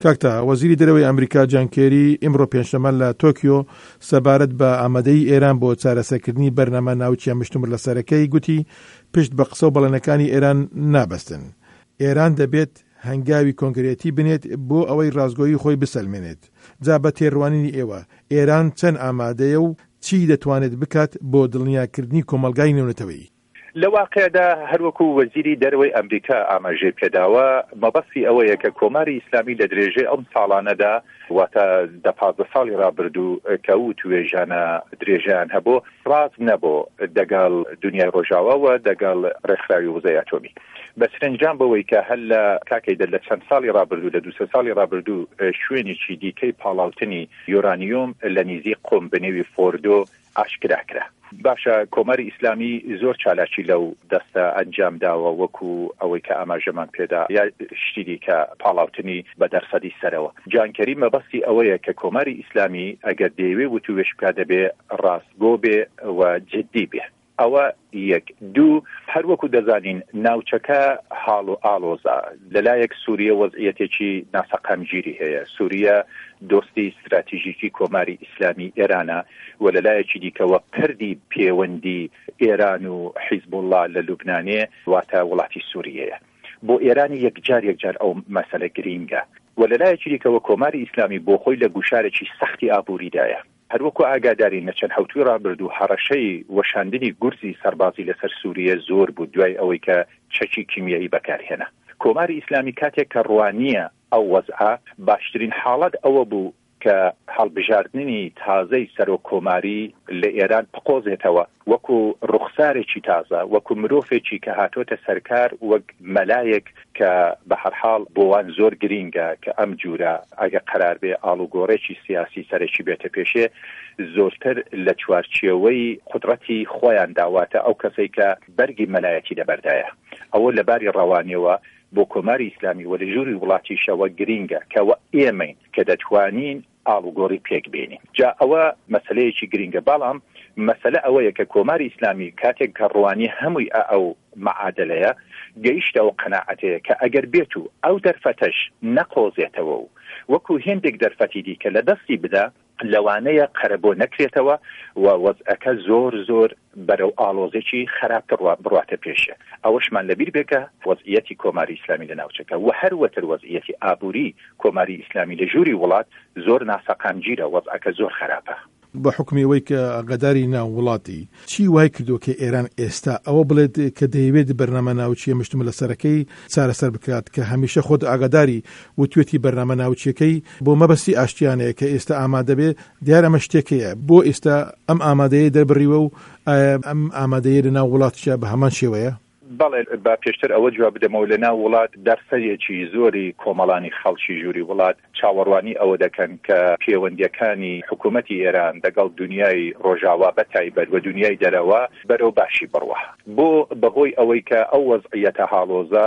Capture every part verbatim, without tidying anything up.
کاکتا وەزیری دەرەوەی ئەمریکا جان کێری ئیمڕۆ پێنجشەممە لە تۆکیۆ سەبارەت بە ئامادەی ئێران بۆ چارەسەرکردنی بەرنامە ناوچیە مشتومڕ لەسەرەکەی گوتی پشت بە قسە و بەڵێنەکانی ئێران نابەستن. ئێران دەبێت هەنگاوی کۆنکرێتی بنێت بۆ ئەوەی ڕازگۆیی خۆی بسەلمێنێت. جا بە تێڕوانینی ئێوە ئێران چەند ئامادەیە و چی دەتوانێت بکات بۆ دڵنیاکردنی کۆمەلگای نێونەتەوەیی؟ لە واقعدا هەروەکو وەزیری دەرەوەی ئەمریکا ئاماژەی پێداوە مەبەستی ئەوەیە کە کۆماری ئیسلامی لە درێژەی ئەم ساڵانەدا واتە دە پازدە ساڵی ڕابردوو کە و توێژانە درێژیان هەبوو ڕاست نەبوو دەگەڵ دنیای ڕۆژاوەوە دەگەڵ ڕێکخراوی وزەی ئەتۆمی بە سرنجام بەوەی کە هەر لە کاکەیدا لە چەند ساڵی ڕابردوو لە دوو سێ ساڵی ڕابردوو شوێنێکی دیکەی پاڵاوتنی یۆرانیۆم لە نزیک قۆم بنێوی فۆردۆ ئاشکرا کرا. باشە کۆماری ئیسلامی زۆر چالاکی لەو دەستە ئەنجام داوە وەکو ئەوەی کە ئاماژەمان پێدا یا شتیدی کە پاڵاوتنی بە دەرسەدی سەرەوە. جانکەری مەبەستی ئەوەیە کە کۆماری ئیسلامی ئەگەر دەیەوێ وتوێژ بکات دەبێ ڕاستگۆ بێ و جددی بێ. ئەوە یەک دوو هەروەکو دەزانین ناوچەکە حاڵ و ئالۆزە لەلایەک سووریە وەزعیەتێکی ناسەقامگیری هەیە. سووریە دۆستی استراتیژیکی کۆماری ئیسلامی ئێرانە و لەلایەکی دیکەوە پردی پەیوەندی ئێران و حیزبوڵڵا لە لوبنانێ واتە وڵاتی سووریەیە. بۆ ئێرانی یەکجار یەکجار ئەو مەسەلە گرینگە و لەلایەکی دیکەوە کۆماری ئیسلامی بۆ خۆی لە گوشارێکی سەختی ئابووریدایە. هەروەکو ئاگاداری نەچەند هەوتوی ڕابردوو هەڕەشەی وەشاندنی گورزی سەربازی لەسەر سووریە زۆر بوو دوای ئەوەی کە چەکی کیمیایی بەکارهێنا. کۆماری ئیسلامی کاتێک کە ڕوانیە ئەو وەزعە باشترین حاڵەت ئەوە بوو کە هەڵبژاردننی تازەی سەرۆک کۆماری لە ئێران بقۆزێتەوە وەکو ڕوخسارێکی تازە وەکو مرۆڤێکی کە هاتۆتە سەرکار وەک مەلایەک کە بە هەرحاڵ بۆوان زۆر گرینگە کە ئەم جورە ئەگە قەرار بێ ئاڵوگۆڕێکی سیاسی سەرێکی بێتە پێشێ زۆرتر لە چوارچێوەی قودرەتی خۆیان داواتە ئەو کەسەی کە بەرگی مەلایەتی لەبەردایە. ئەوە لەباری ڕەوانیەوە بۆ کۆماری ئیسلامی و لە ژووری وڵاتیشەوە گرینگە کەوە ئێمەین کە دەتوانین ئاڵوگۆڕی پێک بێنین. جا ئەوە مەسەلەیەکی گرینگە بەڵام مەسەلە ئەوەیە کە کۆماری ئیسلامی کاتێک کە ڕوانی هەمووی ئەو معادلەیە گەیشتەوە قەناعەتەیە کە ئەگەر بێت و ئەو دەرفەتەش نەقۆزێتەوە و وەکو هێندێک دەرفەتی دیکە لە دەستی بدا لەوانەیە قەرەبۆ نەکرێتەوە و وەزعەکە زۆر زۆر بەرەو ئالۆزێکی خراپتر بڕاتە پێشە. ئەوەشمان لەبیر بێکە وەزعیەتی کۆماری ئیسلامی لە ناوچەکە و هەروەتر وەزعیەتی ئابووری کۆماری ئیسلامی لە ژووری وڵات زۆر ناسەقامگیرە وەزعەکە زۆر خراپە. بە حکمی ئەوەی کە ئەگەداری ناو وڵاتی چی وای کردو کە ئێران ئێستا ئەوە بڵێت کە دەیەوێت بەرنامە ناوچیە مشتومڕ لەسەرەکەی چارەسەر بکات کە هەمیشە خۆت ئاگاداری وتوێتی بەرنامە ناوچیەکەی بۆ مەبەستی ئاشتیانەیە کە ئێستا ئامادە بێ دیارە ئەمە شتێکەیە بۆ ئێستا ئەم ئامادەیە دەربڕیوە و ئەم ئامادەیە لە ناو وڵاتیشە بە هەمان شێوەیە؟ بەڵێ با پێشتر ئەوە جواب بدەمەوە لە ناو وڵات دەرسەیەکی زۆری کۆمەڵانی خەڵکی ژووری وڵات چاوەڕوانی ئەوە دەکەن کە پەیوەندیەکانی حکوومەتی ئێران دەگەڵ دنیای ڕۆژاوا بەتایبەت و دنیای دەرەوە بەرەو باشی بڕوە بۆ بەهۆی ئەوەی کە ئەو وەزعیەتە هاڵۆزە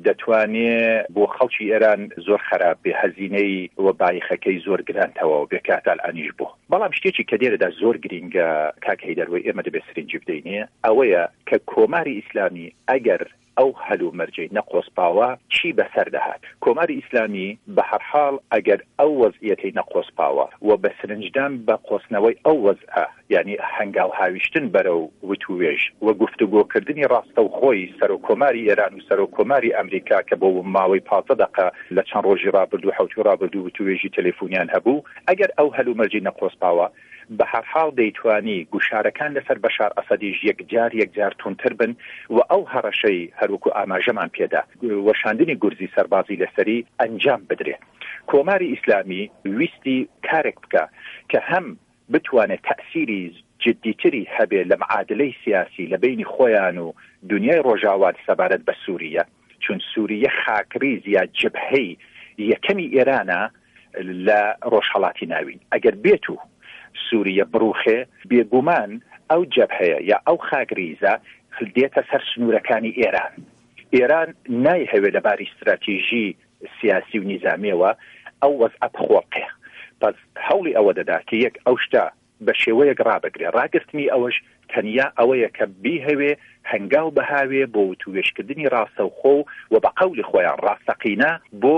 دەتوانێت بۆ خەڵکی ئێران زۆر خراپ بێ هەزینەی و بایخەکەی زۆر گرانتەوە و بێکاتال ئەنیش بوو. بەڵام شتێکی کە دێرەدا زۆر گرینگە کاکەی دەروی ئێمە دەبێت سرنجی بدەینێ ئەوەیە کە کۆماری ئیسلامی ئەگەر ئەو هەلو مەرجەی نەقۆسپاوە چی بەسەر دەهات. کۆماری ئیسلامی بە هەرحاڵ ئەگەر ئەو وەزعیەتەی نەقۆسپاوە و بە سرنجدان بە قۆسنەوەی ئەو وەزعە یعنی هەنگاو هاویشتن بەرەو وتوێژ و گفتوگۆکردنی ڕاستە و خۆی سەرۆکۆماری ئێران و سەرۆکۆماری ئەمریکا کە بۆ ماوەی پازدە دەقە لە چەند ڕۆژی ڕابردوو حوتی ڕابردوو وتوێژی تەلەفۆنیان هەبوو ئەگەر ئەو هەلو مەرجەی نەقۆسپاوە بە هەرحاڵ دەیتوانی گوشارەکان لەسەر بەشار ئەسەدیش یەکجار یەکجار تونتر بن و ئەو هەڕەشەی هەروەکو ئاماژەمان پێدا وەشاندنی گورزی سەربازی لەسەری ئەنجام بدرێت. کۆماری ئیسلامی ویستی کارێک بکە کە هەم بتوانێت تەأسیری جدیتری هەبێ لە معادلەی سیاسی لە بینی خۆیان و دنیای ڕۆژاوات سەبارەت بە سووریە چون سووریە خاکریز یا جبهەی یەکەمی ئێرانە لە ڕۆژهەڵاتی ناوین. ئەگەر بێت و سووریە بڕوخێ بێگومان ئەو جەبهەیە یا ئەو خاگریزە دێتە سەر سنوورەکانی ئێران. ئێران نایهەوێت لەباری استراتیژی سیاسی و نیزامیەوە ئەو وەزعە بخۆڵقێ. پس هەوڵی ئەوە دەدا کە یەک ئەو شتە بە شێوەیەک ڕابگرێ. ڕاگرتنی ئەوەش تەنیا ئەوەیە کە بیهەوێ هەنگاو بەهاوێ بۆ وتوێژکردنی ڕاستەوخۆ و بە قەولی خۆیان ڕاستەقینە بۆ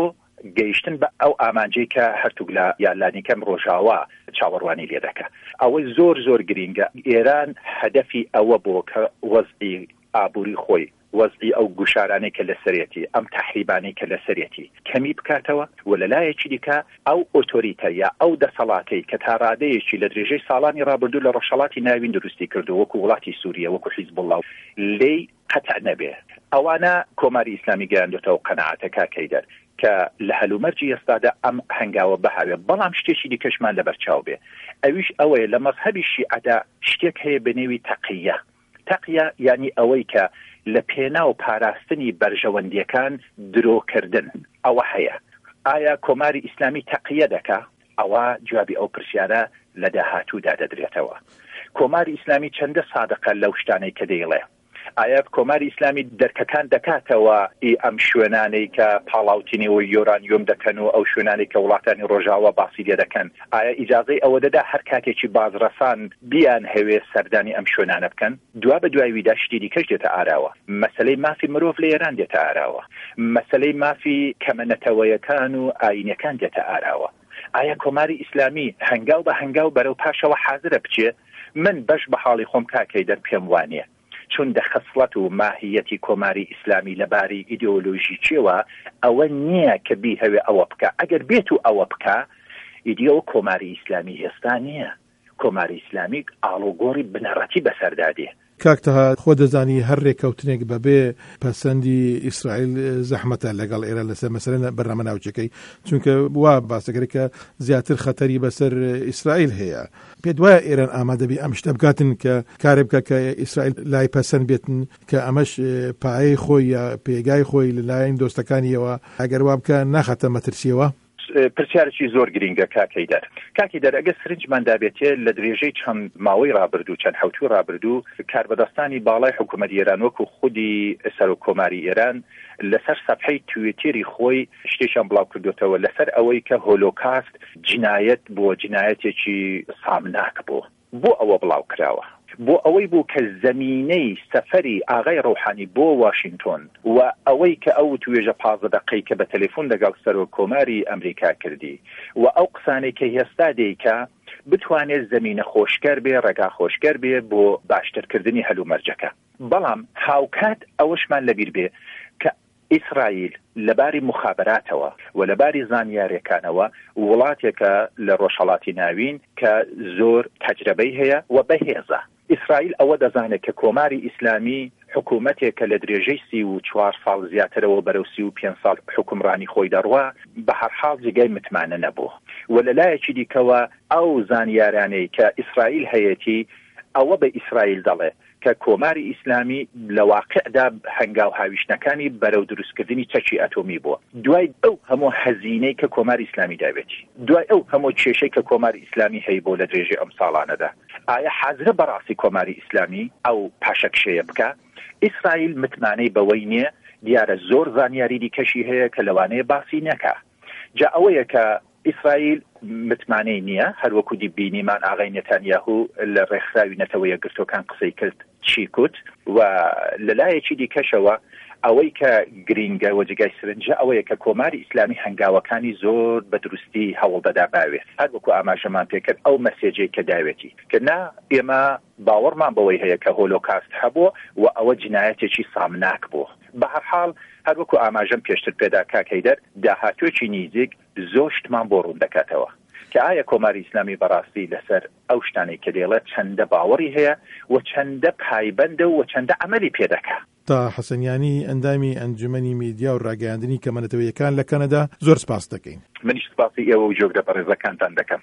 گەیشتن بە ئەو ئامانجەی کە هەرتوک لە یانلانیکەم ڕۆژاوا چاوەڕوانی لێ دەکات. ئەوەی زۆر زۆر گرینگە. ئێران هەدەفی ئەوە بۆ کە وەزعی ئابووری خۆی، وەزعی ئەو گوشارانەی کە لەسەرێتی، ئەم تەحریبانەی کە لەسەرێتی کەمی بکاتەوە و لەلایەکی دیکە ئەو ئۆتۆریتە یا ئەو دەسەڵاتەی کە تا ڕادەیەکی لە درێژەی ساڵانی ڕابردوو لە ڕۆژهەڵاتی ناوین دروستی کردو وەکو وڵاتی سووریە، وەکو حیزبوڵڵا لێی قەتع نەبێ. ئەوانە کۆماری ئیسلامی گەیاندوتەوە قەناعەتەکە کەیدەر کە لە هەلومەرجی ئێستادا ئەم هەنگاوە بەهاوێ. بەڵام شتێکی دیکەشمان لەبەرچاو بێ، ئەویش ئەوەیە لە مەزهەبی شیعەدا شتێک هەیە بەنێوی تەقیە. تەقیە یعنی ئەوەی کە لە پێنا و پاراستنی بەرژەوەندیەکان درۆکردن. ئەوە هەیە. ئایا کۆماری ئیسلامی تەقیە دەکا؟ ئەوە جوابی ئەو پرسیارە لە داهاتوودا دەدرێتەوە. کۆماری ئیسلامی چەندە سادقە لەو شتانەی کە دەیڵێ؟ ئایا کۆماری ئیسلامی دەرکەکان دەکاتەوە ئی ئەم شوێنانەی کە پاڵاوتینی و یۆرانیۆم دەکەن و ئەو شوێنانی کە وڵاتانی ڕۆژاوا باسی لێ دەکەن، ئایا ئیجازەی ئەوە دەدا هەر کاتێکی بازرەسان بیان هەوێ سەردانی ئەم شوێنانە بکەن؟ دوا بە دوای ویدا شتی دیکەش دێتە ئاراوە. مەسەلەی مافی مرۆڤ لە ئێران دێتە ئاراوە. مەسەلەی مافی کەمەنەتەوەیەکان و ئاینەکان دێتە ئاراوە. ئایا کۆماری ئیسلامی هەنگاو بە هەنگاو بەرەو پاشەوە حازرە بچێ؟ من بەش بە حاڵی خۆم کاکەی دەر پێم وانیە، چون دەخەسڵەت و ماهیەتی کۆماری ئیسلامی لەباری ئیدئۆلۆژی چێوە ئەوە نییە کە بی هەوێ ئەوە بکە. ئەگەر بێت و ئەوە بکە، ئیدیۆ کۆماری ئیسلامی هێستا نییە. کۆماری ئیسلامی ئاڵۆگۆڕی بنەڕەتی بەسەردادێ. کاکتەها خۆ دەزانی هەر ڕێکەوتنێک بەبێ پەسەندی ئیسرائیل زەحمەتە لەگەڵ ئێرە لەسەر مەسەلە بەرنامە ناوچەکەی، چونکە وا باسەکەی کە زیاتر خەتەری بەسەر ئیسرائیل هەیە. پێت وایە ئێران ئامادەبی ئەم شتە بکاتن کە کارێ بکە کە ئیسرائیل لای پەسەند بێتن، کە ئەمەش پایەی خۆی یا پێگای خۆی لەلایەن دۆستەکانیەوە ئەگەر وا بکە ناخاتە مەترسیەوە؟ پرسیارێکی زۆر گرینگە کاکەی دەر. کاکی دەر ئەگە سرنجمان دابێتێ لە درێژەی چەند ماوەی ڕابردوو، چەند حوتوی ڕابردوو، کاربەدەستانی باڵای حکوومەتی ئێران وەکو خودی سەر و کۆماری ئێران لەسەر سەفحەی تویتێری خۆی شتێکیان بڵاو کردوتەوە لەسەر ئەوەی کە هۆلۆکاست جینایەت بۆ جینایەتێکی سامناک بوو. بۆ ئەوە بڵاو کراوە، بۆ ئەوەی بوو کە زەمینەی سەفەری ئاغای ڕۆحانی بۆ واشنگتۆن و ئەوەی کە ئەو توێژە پازدە دقەی کە بە تەلێفۆن لەگەڵ سەرۆک کۆماری ئەمریکا کردی و ئەو قسانەی کە هێستا دەیکا بتوانێت زەمینە خۆشکەر بێ، ڕێگا خۆشکەر بێ بۆ باشترکردنی هەلومەرجەکە. بەڵام هاوکات ئەوەشمان لەبیر بێ کە ئیسرائیل لەباری مخابراتەوە و لەباری زانیاریەکانەوە وڵاتێکە لە ڕۆژهەڵاتی ناوین کە زۆر تەجربەی هەیە و بەهێزە. ئیسرائیل ئەوە دەزانێت کە کۆماری ئیسلامی حکوومەتێکە لە درێژەی سی و چوار ساڵ زیاترەوە بەرەو سی و پێنج ساڵ حکومڕانی خۆی دەڕوا، بە هەر حاڵ جگای متمانە نەبوو. و لەلایەکی دیکەوە ئەو زانیارانەی کە ئیسرائیل هەیەتی ئەوە بە ئیسرائیل دەڵێ کە کۆماری ئیسلامی لە واقعدا هەنگاو هاویشتەکانی بەرەو دروستکردنی چەکی ئەتۆمی بووە. دوای ئەو هەموو هەزینەی کە کۆماری ئیسلامی داوێتی، دوای ئەو هەموو کێشەی کە کۆماری ئیسلامی هەیە بۆ لە درێژەی ئەم ساڵانەدا، ئایا حازرە بەڕاستی کۆماری ئیسلامی ئەو پاشەکشەیە بکە؟ ئیسرائیل متمانەی بەوەی نییە، دیارە زۆر زانیاری دیکەشی هەیە کە لەوانەیە باسی نەکا. جا ئەوەیە کە ئیسرائیل متمانەی نییە، هەروەکو دیبینیمان ئاغای نێتانیاهو لە ڕێکخراوی نەتەوە یەکگرتوەکان قسەی کرد چی کوت، و لەلایەکی دیکەشەوە ئەوەی کە گرینگە وەجگای سرنجە ئەوەیە کە کۆماری ئیسلامی هەنگاوەکانی زۆر بە دروستی هەوڵ دەدا باوێت، هەروەکو ئاماژەمان پێکرد ئەو مەسێجەی کە داوێتی کە نا ئێمە باوەڕمان بەوەی هەیە کە هۆلۆکاست هەبووە و ئەوە جینایەتێکی سامناک بوو. بە هەر حاڵ هەروەکو ئاماژەم پێشتر پێدا کاکەی دەر داهاتوێکی نزیک زۆر شتمان بۆ ڕوون دەکاتەوە کە ئایا کۆماری ئیسلامی بەڕاستی لەسەر ئەو شتانەی کە دێڵێت چەندە باوەڕی هەیە و چەندە پایبەندە و چەندە ئەمەلی پێدەکا. تا حەسەنیانی ئەندامی ئەنجومەنی میدیا و ڕاگەیاندنی کەمەنەتەوەیەکان لە کەنەدا زۆر سپاس دەکەین. منیش سپاسی ئێوە و جۆگرە بەڕێزەکانتان دەکەم.